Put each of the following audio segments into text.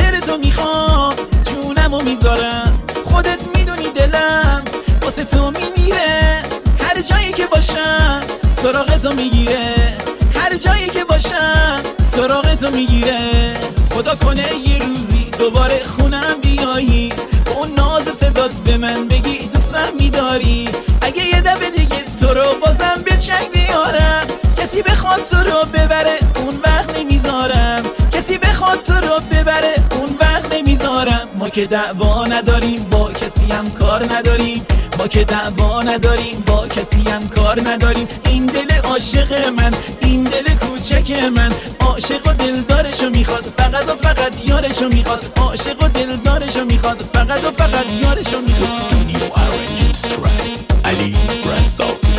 خاطر تو میخوام جونمو میذارم، خودت میدونی دلم واسه تو میمیره، هر جایی که باشم سراغ تو میگیره، هر جایی که باشم سراغ تو میگیره. خدا کنه یه روزی دوباره خونم بیایی، با اون ناز صدات به من بگی دوستم میداری، اگه یه دفعه دیگه تو رو بازم به چنگ بیارم، کسی بخواد تو رو ببره اون وقت نمیذارم، کسی بخواد تو رو ببره اون وقت نمیذارم. ما که دعوا نداریم با کسی هم کار نداریم، ما که دعوا نداریم با کسی هم کار نداریم. این دل عاشق من، این دل کوچک من، عاشق و دلدارشو میخواد، فقط و فقط یارشو میخواد، عاشق و دلدارشو میخواد، فقط و فقط یارشو میخواد. New Orange Track Ali Razavi.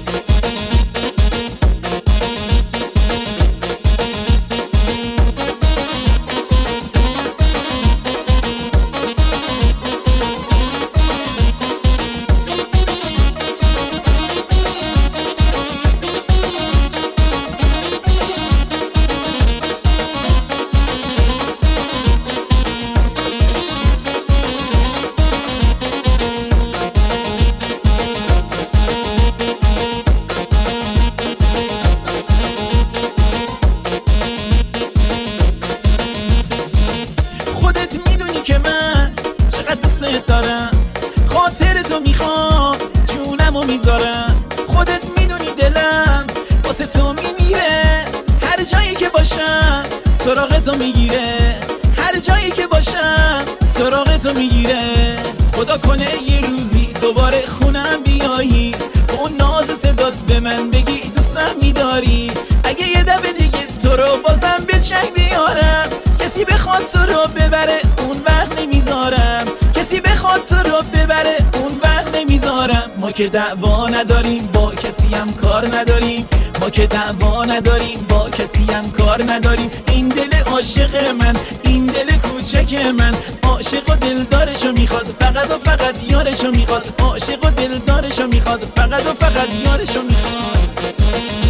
دارم خاطر تو میخوام جونمو میذارم، خودت میدونی دلم واسه تو میمیره، هر جایی که باشم سراغ تو میگیره، هر جایی که باشم سراغ تو میگیره. خدا کنه یه روزی دوباره خونم بیایی، با اون ناز صدات به من بگی دوستم میداری، اگه یه دفعه دیگه تو رو بازم به چنگ بیارم، کسی بخواد تو رو ببره اون وقت نمیذارم، کسی بخواد تو رو ببره اون وقت نمیذارم. ما که دعوا نداریم با کسی هم کار نداریم، ما که دعوا نداریم با کسی هم کار نداریم. این دل عاشق من، این دل کوچک من، عاشق و دلدارشو میخواد، فقط و فقط یارشو میخواد، عاشق و دلدارشو میخواد، فقط و فقط یارشو میخواد.